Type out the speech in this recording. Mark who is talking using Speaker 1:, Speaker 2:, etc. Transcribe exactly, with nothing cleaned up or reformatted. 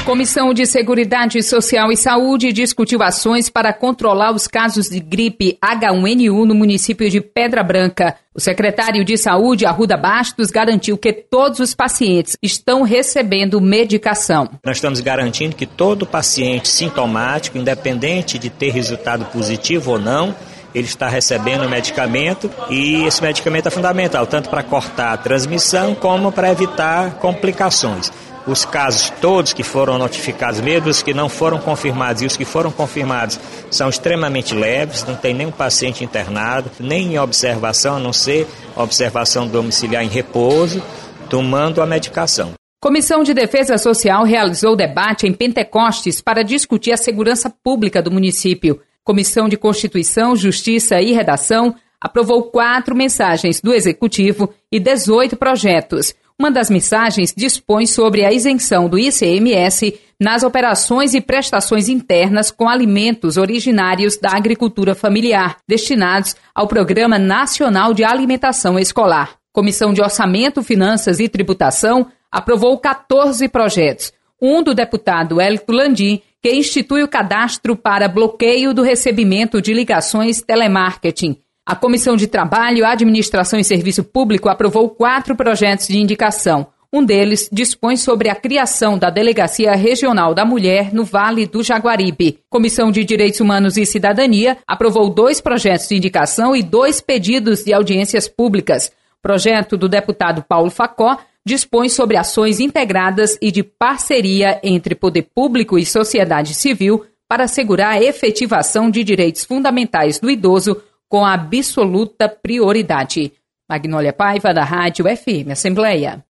Speaker 1: Comissão de Seguridade Social e Saúde discutiu ações para controlar os casos de gripe H um N um no município de Pedra Branca. O secretário de Saúde, Arruda Bastos, garantiu que todos os pacientes estão recebendo medicação.
Speaker 2: Nós estamos garantindo que todo paciente sintomático, independente de ter resultado positivo ou não, ele está recebendo medicamento e esse medicamento é fundamental, tanto para cortar a transmissão como para evitar complicações. Os casos todos que foram notificados, mesmo os que não foram confirmados e os que foram confirmados, são extremamente leves, não tem nenhum paciente internado, nem em observação, a não ser observação domiciliar em repouso, tomando a medicação.
Speaker 1: Comissão de Defesa Social realizou debate em Pentecostes para discutir a segurança pública do município. Comissão de Constituição, Justiça e Redação aprovou quatro mensagens do Executivo e dezoito projetos. Uma das mensagens dispõe sobre a isenção do I C M S nas operações e prestações internas com alimentos originários da agricultura familiar, destinados ao Programa Nacional de Alimentação Escolar. Comissão de Orçamento, Finanças e Tributação aprovou quatorze projetos. Um do deputado Hélito Landim, que institui o cadastro para bloqueio do recebimento de ligações telemarketing. A Comissão de Trabalho, Administração e Serviço Público aprovou quatro projetos de indicação. Um deles dispõe sobre a criação da Delegacia Regional da Mulher no Vale do Jaguaribe. Comissão de Direitos Humanos e Cidadania aprovou dois projetos de indicação e dois pedidos de audiências públicas. Projeto do deputado Paulo Facó dispõe sobre ações integradas e de parceria entre poder público e sociedade civil para assegurar a efetivação de direitos fundamentais do idoso com absoluta prioridade. Magnólia Paiva, da Rádio F M Assembleia.